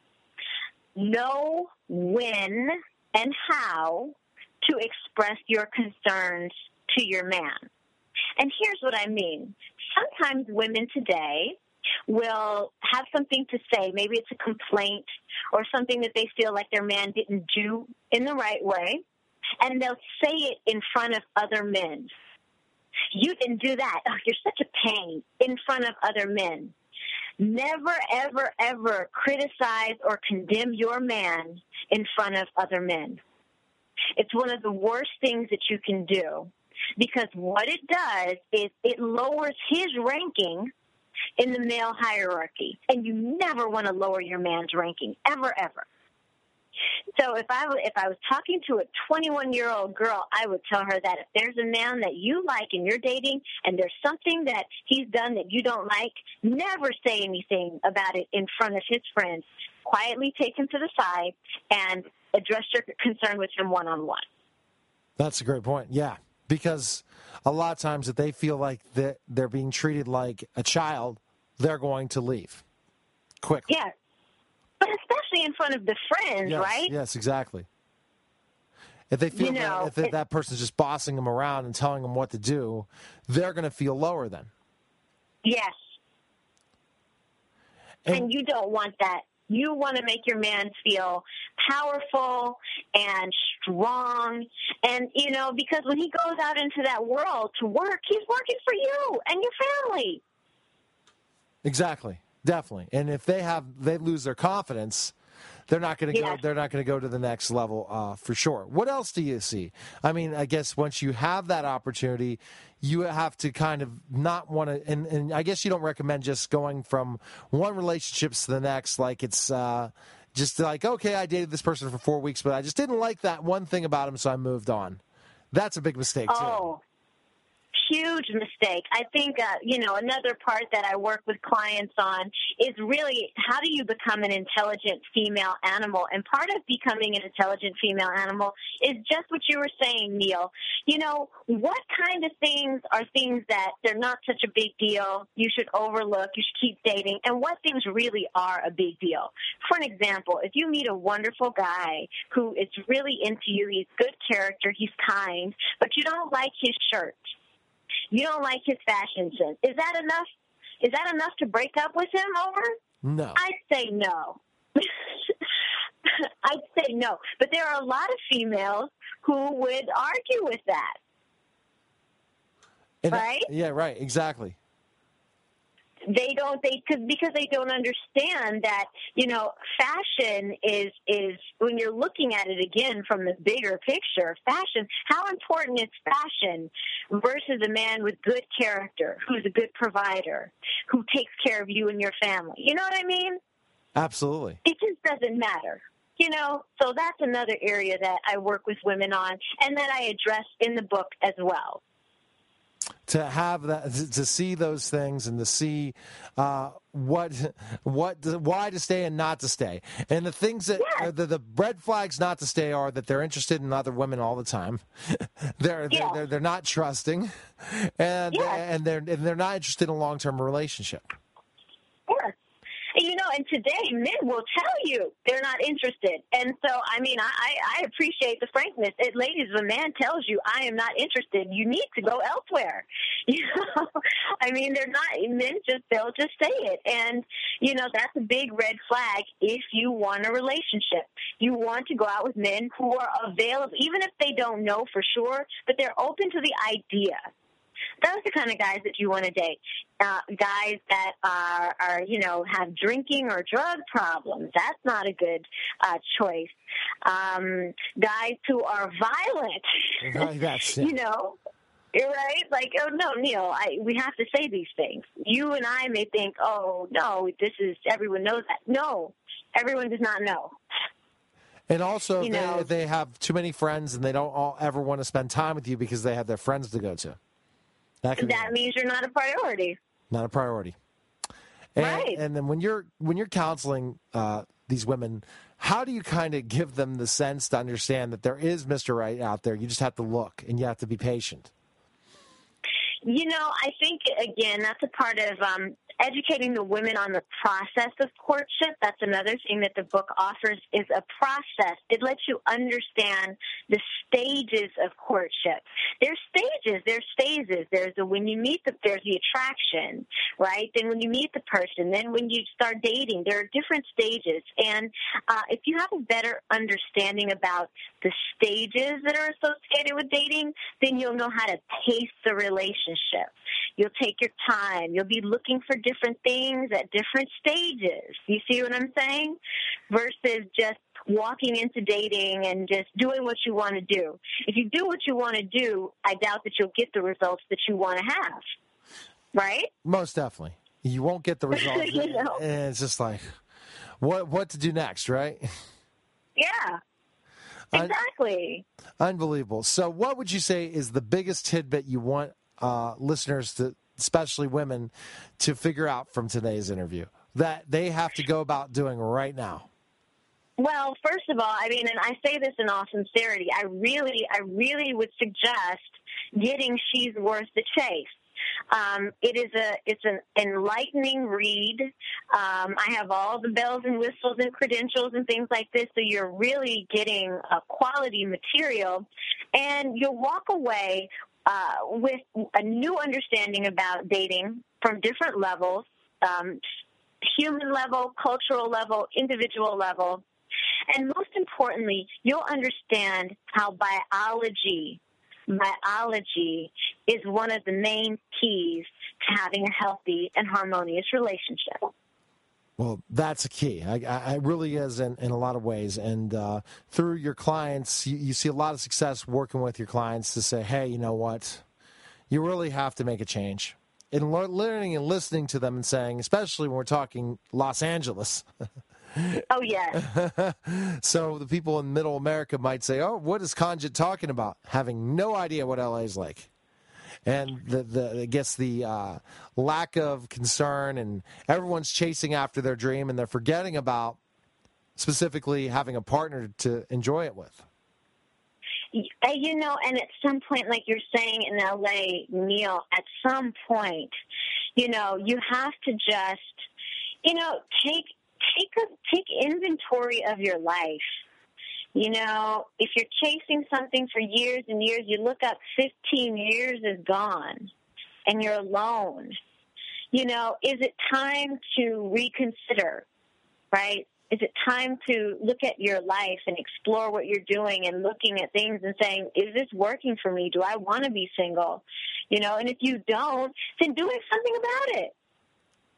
Know when and how to express your concerns to your man. And here's what I mean. Sometimes women today will have something to say. Maybe it's a complaint or something that they feel like their man didn't do in the right way, and they'll say it in front of other men. You didn't do that. Oh, you're such a pain, in front of other men. Never, ever, ever criticize or condemn your man in front of other men. It's one of the worst things that you can do, because what it does is it lowers his ranking in the male hierarchy, and you never want to lower your man's ranking, ever, ever. So if I, if I was talking to a twenty-one-year-old girl, I would tell her that if there's a man that you like and you're dating and there's something that he's done that you don't like, never say anything about it in front of his friends. Quietly take him to the side and address your concern with him one-on-one. That's a great point, yeah. Because a lot of times if they feel like they're, they're being treated like a child, they're going to leave quickly. Yeah, but especially in front of the friends, yes, right? Yes, exactly. If they feel you know, that, if it, that person's just bossing them around and telling them what to do, they're going to feel lower then. Yes. And, and you don't want that. You want to make your man feel powerful and strong. And, you know, because when he goes out into that world to work, he's working for you and your family. Exactly. Definitely. And if they have, they lose their confidence, they're not going to yes. go, they're not going to go to the next level uh, for sure. What else do you see? I mean, I guess once you have that opportunity, you have to kind of not want to, and, and I guess you don't recommend just going from one relationship to the next, like it's uh, just like, okay, I dated this person for four weeks, but I just didn't like that one thing about him, so I moved on. That's a big mistake, too. Oh. Huge mistake. I think, uh, you know, another part that I work with clients on is really how do you become an intelligent female animal? And part of becoming an intelligent female animal is just what you were saying, Neil. You know, what kind of things are things that they're not such a big deal, you should overlook, you should keep dating, and what things really are a big deal? For an example, if you meet a wonderful guy who is really into you, he's good character, he's kind, but you don't like his shirt, you don't like his fashion sense. Is that enough? Is that enough to break up with him over? No. I'd say no. I'd say no. But there are a lot of females who would argue with that. And right? I, yeah, right. Exactly. they don't they cause, because they don't understand that, you know, fashion is is when you're looking at it again from the bigger picture, fashion, how important is fashion versus a man with good character, who's a good provider, who takes care of you and your family. You know what I mean? Absolutely. It just doesn't matter. You know, so that's another area that I work with women on and that I address in the book as well. To have that, to see those things, and to see uh, what, what, why to stay and not to stay, and the things that yes. uh, the, the red flags not to stay are that they're interested in other women all the time. they're, yes. they're they're they're not trusting, and yes. and they're and they're not interested in a long term relationship. Yes. You know, and today men will tell you they're not interested. And so, I mean, I, I appreciate the frankness. It, ladies, if a man tells you, I am not interested, you need to go elsewhere. You know, I mean, they're not, men just, they'll just say it. And, you know, that's a big red flag if you want a relationship. You want to go out with men who are available, even if they don't know for sure, but they're open to the idea. Those are the kind of guys that you want to date. Uh, guys that are, are, you know, have drinking or drug problems. That's not a good uh, choice. Um, guys who are violent. Right, that's, yeah. You know, you're right. Like, oh no, Neil, I, we have to say these things. You and I may think, oh no, this is everyone knows that. No, everyone does not know. And also, you if know, they, if they have too many friends and they don't all ever want to spend time with you because they have their friends to go to. That, that means you're not a priority. Not a priority. And, right. And then when you're when you're counseling uh, these women, how do you kind of give them the sense to understand that there is Mister Right out there? You just have to look and you have to be patient. You know, I think, again, that's a part of um, educating the women on the process of courtship. That's another thing that the book offers is a process. It lets you understand the stages of courtship. There's stages. There's phases. There's the when you meet the, there's the attraction, right? Then when you meet the person, then when you start dating, there are different stages. And uh, if you have a better understanding about the stages that are associated with dating, then you'll know how to pace the relationship. You'll take your time. You'll be looking for different things at different stages. You see what I'm saying? Versus just walking into dating and just doing what you want to do. If you do what you want to do, I doubt that you'll get the results that you want to have. Right? Most definitely. You won't get the results. You know? And it's just like, what what to do next, right? Yeah. Exactly. Un- unbelievable. So what would you say is the biggest tidbit you want uh, listeners, to, especially women, to figure out from today's interview that they have to go about doing right now? Well, first of all, I mean, and I say this in all sincerity, I really, I really would suggest getting She's Worth the Chase. Um, it is a, it's an enlightening read. Um, I have all the bells and whistles and credentials and things like this, so you're really getting a quality material, and you'll walk away uh, with a new understanding about dating from different levels, um, human level, cultural level, individual level. And most importantly, you'll understand how biology, biology is one of the main keys to having a healthy and harmonious relationship. Well, that's a key. I, I it really is in, in a lot of ways. And uh, through your clients, you, you see a lot of success working with your clients to say, hey, you know what? You really have to make a change. And learning and listening to them and saying, especially when we're talking Los Angeles. Oh, yeah. So the people in middle America might say, oh, what is Conjit talking about? Having no idea what L A is like. And the, the I guess the uh, lack of concern, and everyone's chasing after their dream, and they're forgetting about specifically having a partner to enjoy it with. You know, and at some point, like you're saying in L A, Neil, at some point, you know, you have to just, you know, take take a, take inventory of your life. You know, if you're chasing something for years and years, you look up fifteen years is gone and you're alone. You know, is it time to reconsider, right? Is it time to look at your life and explore what you're doing and looking at things and saying, is this working for me? Do I want to be single? You know, and if you don't, then doing something about it.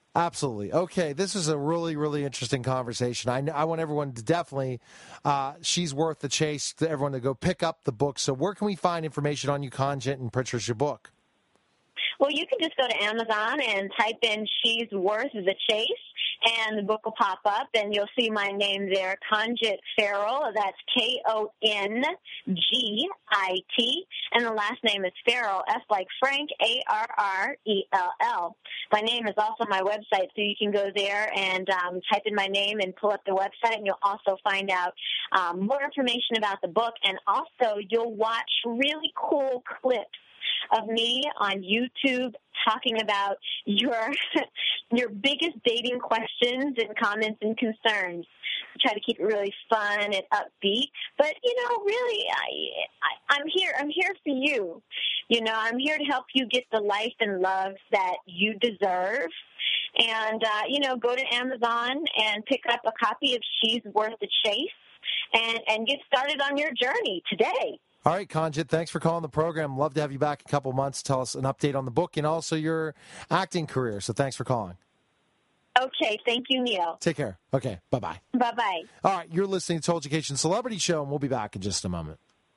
Absolutely. Okay, this is a really, really interesting conversation. I, I want everyone to definitely, uh, She's Worth the Chase, to everyone to go pick up the book. So where can we find information on you, Conjit, and purchase your book? Well, you can just go to Amazon and type in She's Worth the Chase, and the book will pop up, and you'll see my name there, Conjit Farrell. That's K O N G I T, and the last name is Farrell, F like Frank, A R R E L L. My name is also my website, so you can go there and um, type in my name and pull up the website, and you'll also find out um, more information about the book, and also you'll watch really cool clips of me on YouTube talking about your your biggest dating questions and comments and concerns. I try to keep it really fun and upbeat, but you know, really, I, I I'm here. I'm here for you. You know, I'm here to help you get the life and love that you deserve. And uh, you know, go to Amazon and pick up a copy of She's Worth the Chase, and and get started on your journey today. All right, Conjit, thanks for calling the program. Love to have you back in a couple months. Tell us an update on the book and also your acting career. So thanks for calling. Okay, thank you, Neil. Take care. Okay, bye-bye. Bye-bye. All right, you're listening to Total Education Celebrity Show, and we'll be back in just a moment.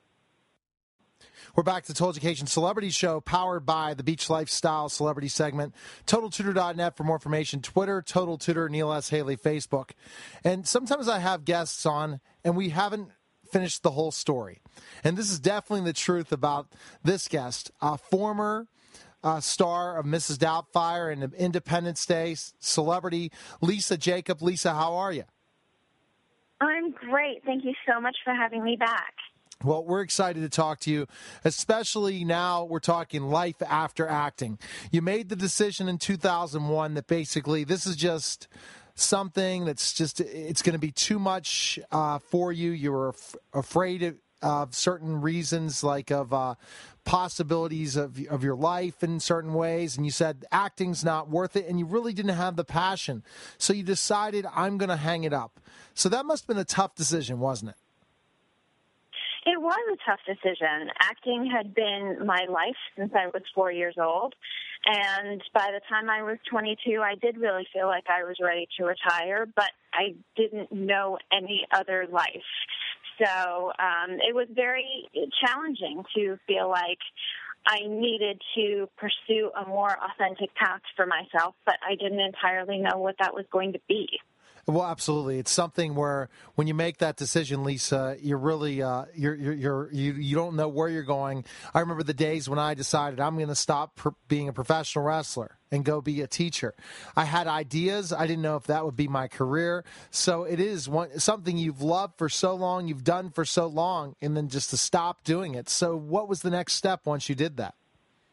We're back to the Total Education Celebrity Show, powered by the Beach Lifestyle Celebrity segment. Total Tutor dot net for more information. Twitter, Total Tutor, Neil S. Haley, Facebook. And sometimes I have guests on, and we haven't finished the whole story. And this is definitely the truth about this guest, a former uh, star of Missus Doubtfire and Independence Day celebrity, Lisa Jakub. Lisa, how are you? I'm great. Thank you so much for having me back. Well, we're excited to talk to you, especially now we're talking life after acting. You made the decision in two thousand one that basically this is just something that's just, it's going to be too much uh, for you. You were af- afraid of, of certain reasons, like of uh, possibilities of, of your life in certain ways, and you said acting's not worth it, and you really didn't have the passion. So you decided, I'm going to hang it up. So that must have been a tough decision, wasn't it? It was a tough decision. Acting had been my life since I was four years old. And by the time I was twenty-two, I did really feel like I was ready to retire, but I didn't know any other life. So um, it was very challenging to feel like I needed to pursue a more authentic path for myself, but I didn't entirely know what that was going to be. Well, absolutely. It's something where when you make that decision, Lisa, you're really uh, you're, you're you're you you don't know where you're going. I remember the days when I decided I'm going to stop per- being a professional wrestler and go be a teacher. I had ideas. I didn't know if that would be my career. So it is one, something you've loved for so long, you've done for so long, and then just to stop doing it. So what was the next step once you did that?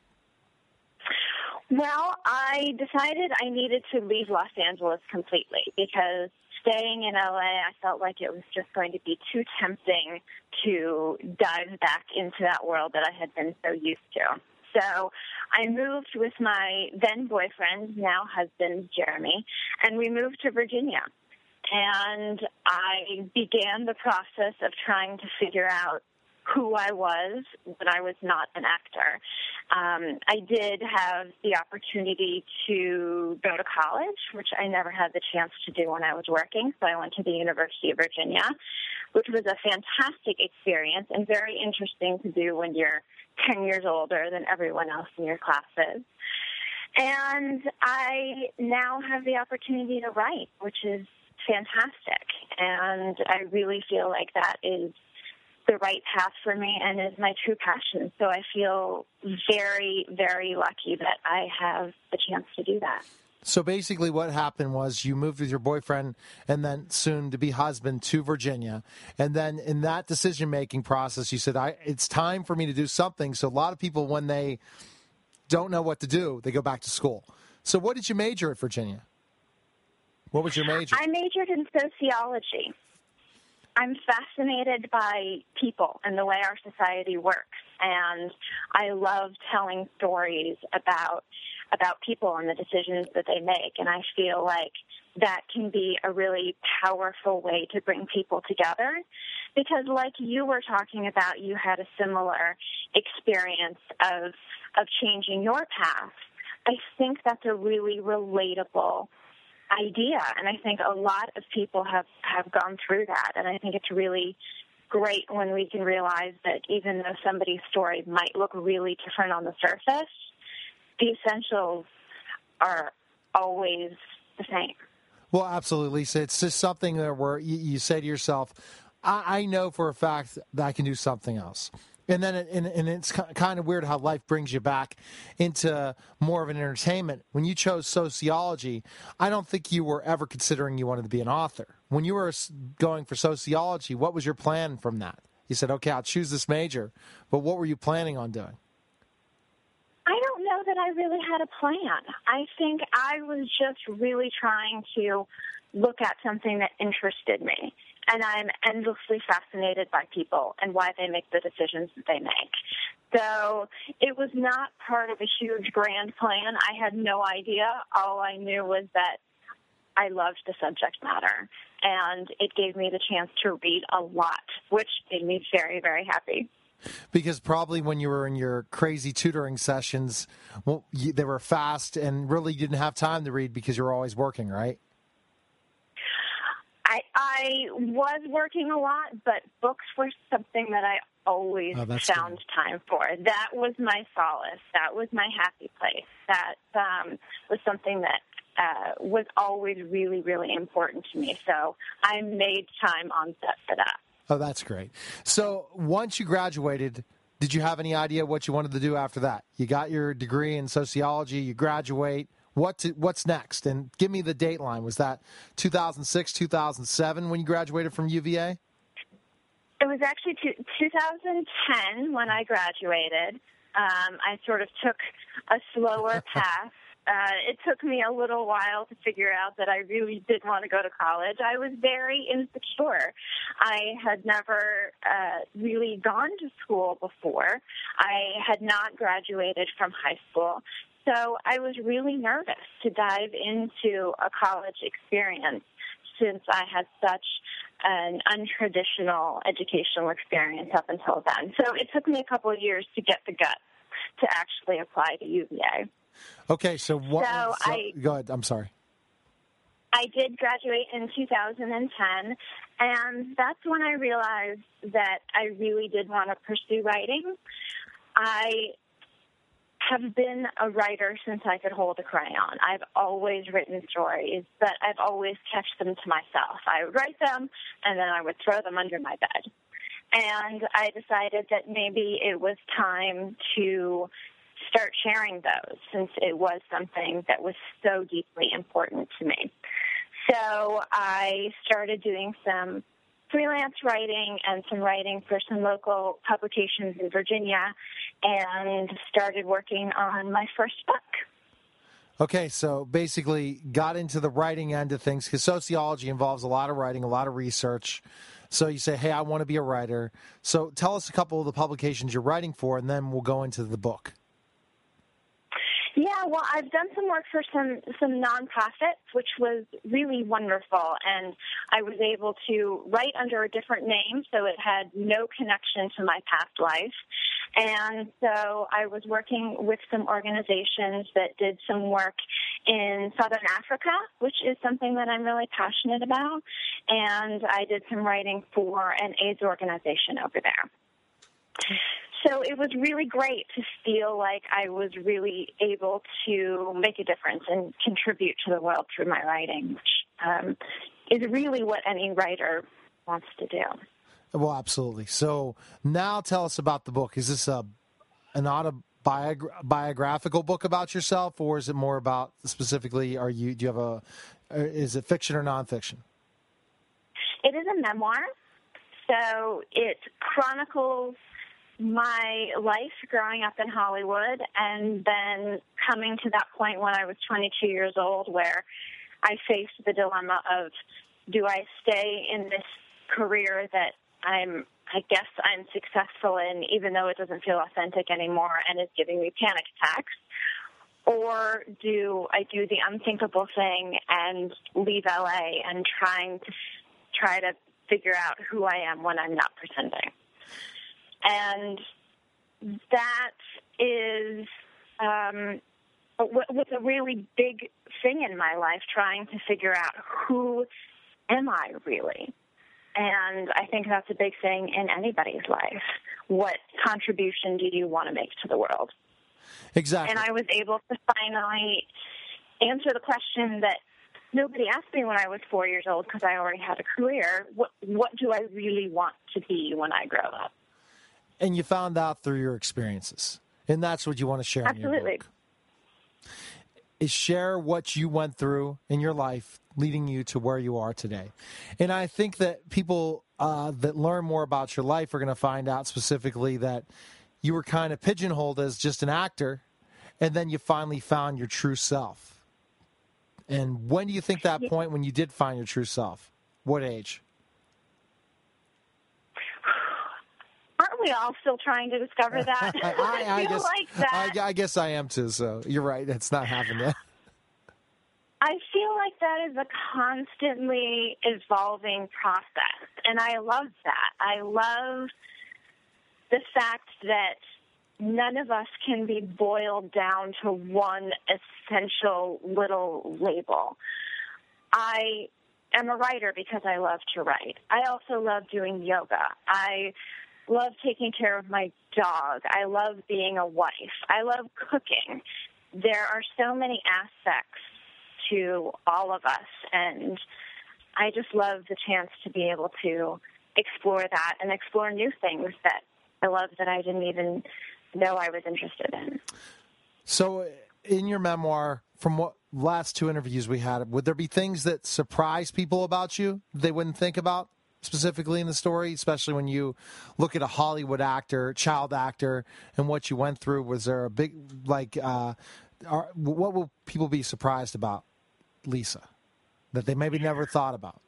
Well, I decided I needed to leave Los Angeles completely because staying in L A, I felt like it was just going to be too tempting to dive back into that world that I had been so used to. So I moved with my then boyfriend, now husband, Jeremy, and we moved to Virginia. And I began the process of trying to figure out who I was when I was not an actor. Um, I did have the opportunity to go to college, which I never had the chance to do when I was working, so I went to the University of Virginia, which was a fantastic experience and very interesting to do when you're ten years older than everyone else in your classes. And I now have the opportunity to write, which is fantastic, and I really feel like that is the right path for me and is my true passion. So I feel very, very lucky that I have the chance to do that. So basically what happened was you moved with your boyfriend and then soon-to-be husband to Virginia. And then in that decision-making process, you said, I, it's time for me to do something. So a lot of people, when they don't know what to do, they go back to school. So what did you major at Virginia? What was your major? I majored in sociology. I'm fascinated by people and the way our society works, and I love telling stories about about people and the decisions that they make, and I feel like that can be a really powerful way to bring people together because, like you were talking about, you had a similar experience of of changing your path. I think that's a really relatable idea, and I think a lot of people have, have gone through that, and I think it's really great when we can realize that even though somebody's story might look really different on the surface, the essentials are always the same. Well, absolutely, Lisa. It's just something that where you, you say to yourself, I, I know for a fact that I can do something else. And then, it, and, and it's kind of weird how life brings you back into more of an entertainment. When you chose sociology, I don't think you were ever considering you wanted to be an author. When you were going for sociology, what was your plan from that? You said, okay, I'll choose this major, but what were you planning on doing? I don't know that I really had a plan. I think I was just really trying to look at something that interested me. And I'm endlessly fascinated by people and why they make the decisions that they make. So it was not part of a huge grand plan. I had no idea. All I knew was that I loved the subject matter, and it gave me the chance to read a lot, which made me very, very happy. Because probably when you were in your crazy tutoring sessions, well, you, they were fast and really didn't have time to read because you were always working, right? I, I was working a lot, but books were something that I always oh, found good. time for. That was my solace. That was my happy place. That um, was something that uh, was always really, really important to me. So I made time on set for that. Oh, that's great. So once you graduated, did you have any idea what you wanted to do after that? You got your degree in sociology, you graduate. What to, what's next? And give me the date line. Was that two thousand six, two thousand seven when you graduated from U V A? It was actually two, two thousand ten when I graduated. Um, I sort of took a slower path. Uh, it took me a little while to figure out that I really did want to go to college. I was very insecure. I had never uh, really gone to school before. I had not graduated from high school. So I was really nervous to dive into a college experience since I had such an untraditional educational experience up until then. So it took me a couple of years to get the guts to actually apply to U V A. Okay, so what? So so, I, go ahead. I'm sorry. I did graduate in two thousand ten, and that's when I realized that I really did want to pursue writing. I have been a writer since I could hold a crayon. I've always written stories, but I've always kept them to myself. I would write them, and then I would throw them under my bed. And I decided that maybe it was time to start sharing those, since it was something that was so deeply important to me. So I started doing some freelance writing and some writing for some local publications in Virginia, and started working on my first book. Okay, so basically got into the writing end of things, because sociology involves a lot of writing, a lot of research. So you say, hey, I want to be a writer. So tell us a couple of the publications you're writing for, and then we'll go into the book. Yeah, well, I've done some work for some, some nonprofits, which was really wonderful, and I was able to write under a different name, so it had no connection to my past life. And so I was working with some organizations that did some work in Southern Africa, which is something that I'm really passionate about, and I did some writing for an AIDS organization over there. So it was really great to feel like I was really able to make a difference and contribute to the world through my writing, which um, is really what any writer wants to do. Well, absolutely. So now tell us about the book. Is this a an autobiographical book about yourself, or is it more about specifically, are you, do you have a, is it fiction or nonfiction? It is a memoir. So it chronicles my life growing up in Hollywood and then coming to that point when I was twenty-two years old where I faced the dilemma of, do I stay in this career that I'm, I guess I'm successful in, even though it doesn't feel authentic anymore and is giving me panic attacks, or do I do the unthinkable thing and leave L A and trying to try to figure out who I am when I'm not pretending? And that is um, was a really big thing in my life, trying to figure out who am I really. And I think that's a big thing in anybody's life. What contribution do you want to make to the world? Exactly. And I was able to finally answer the question that nobody asked me when I was four years old, because I already had a career. What, what do I really want to be when I grow up? And you found out through your experiences. And that's what you want to share Absolutely. in your book. Is share what you went through in your life leading you to where you are today. And I think that people uh, that learn more about your life are going to find out specifically that you were kind of pigeonholed as just an actor, and then you finally found your true self. And when do you think that point when you did find your true self? What age? Aren't we all still trying to discover that? I, I, I, I feel guess, like that. I, I guess I am too, so you're right. It's not happened yet. I feel like that is a constantly evolving process, and I love that. I love the fact that none of us can be boiled down to one essential little label. I am a writer because I love to write. I also love doing yoga. I love taking care of my dog. I love being a wife. I love cooking. There are so many aspects to all of us, and I just love the chance to be able to explore that and explore new things that I love that I didn't even know I was interested in. So in your memoir, from what last two interviews we had, would there be things that surprise people about you they wouldn't think about specifically in the story, especially when you look at a Hollywood actor, child actor, and what you went through? Was there a big, like, uh, are, what will people be surprised about Lisa that they maybe never thought about?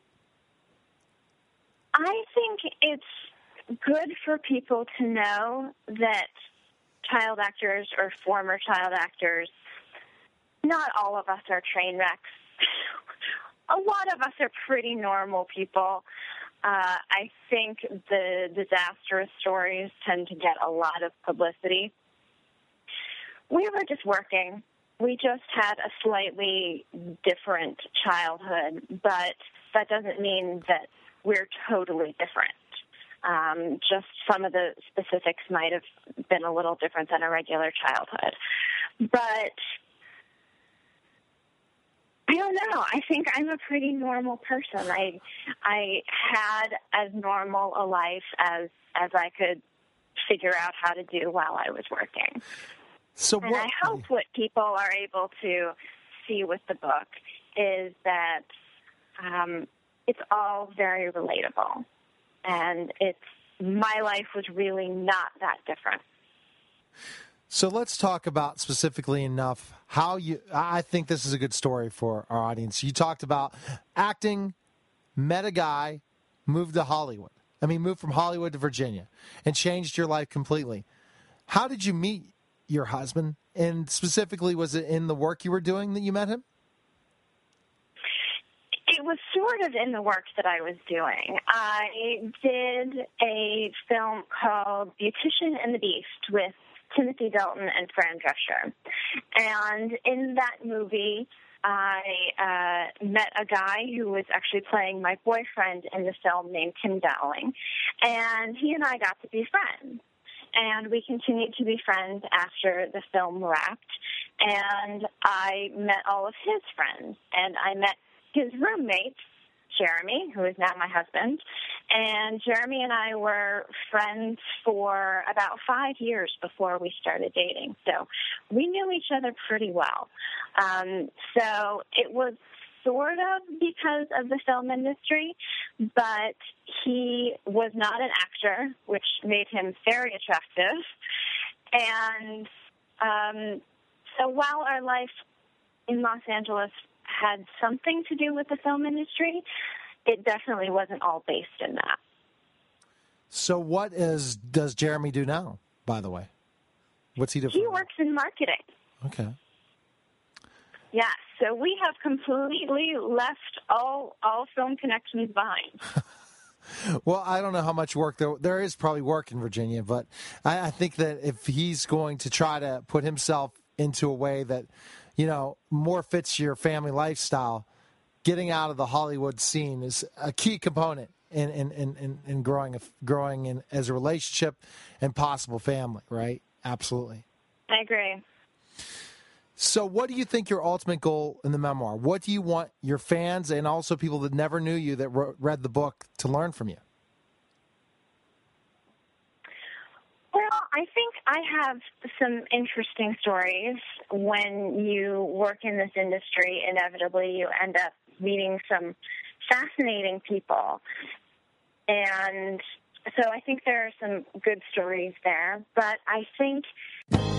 I think it's good for people to know that child actors or former child actors, not all of us are train wrecks. A lot of us are pretty normal people. Uh, I think the disastrous stories tend to get a lot of publicity. We were just working. We just had a slightly different childhood, but that doesn't mean that we're totally different. Um, just some of the specifics might have been a little different than a regular childhood. But I don't know. I think I'm a pretty normal person. I I had as normal a life as as I could figure out how to do while I was working. So and what, I hope what people are able to see with the book is that um, it's all very relatable. And it's my life was really not that different. So let's talk about specifically enough how you, I think this is a good story for our audience. You talked about acting, met a guy, moved to Hollywood. I mean, moved from Hollywood to Virginia and changed your life completely. How did you meet your husband? And specifically, was it in the work you were doing that you met him? It was sort of in the work that I was doing. I did a film called Beautician and the Beast with Timothy Dalton and Fran Drescher. And in that movie, I uh, met a guy who was actually playing my boyfriend in the film named Tim Dowling. And he and I got to be friends. And we continued to be friends after the film wrapped. And I met all of his friends. And I met his roommate, Jeremy, who is now my husband, and Jeremy and I were friends for about five years before we started dating. So we knew each other pretty well. Um, so it was sort of because of the film industry, but he was not an actor, which made him very attractive. And um, so while our life in Los Angeles had something to do with the film industry, it definitely wasn't all based in that. So what is does Jeremy do now, by the way? What's he do? He works in marketing. Okay. Yeah, so we have completely left all all film connections behind. Well, I don't know how much work there there is probably work in Virginia, but I, I think that if he's going to try to put himself into a way that you know, more fits your family lifestyle, getting out of the Hollywood scene is a key component in in, in, in, in growing a, growing in as a relationship and possible family, right? Absolutely. I agree. So what do you think your ultimate goal in the memoir? What do you want your fans and also people that never knew you that wrote, read the book to learn from you? Well, I think I have some interesting stories. When you work in this industry, inevitably you end up meeting some fascinating people. And so I think there are some good stories there. But I think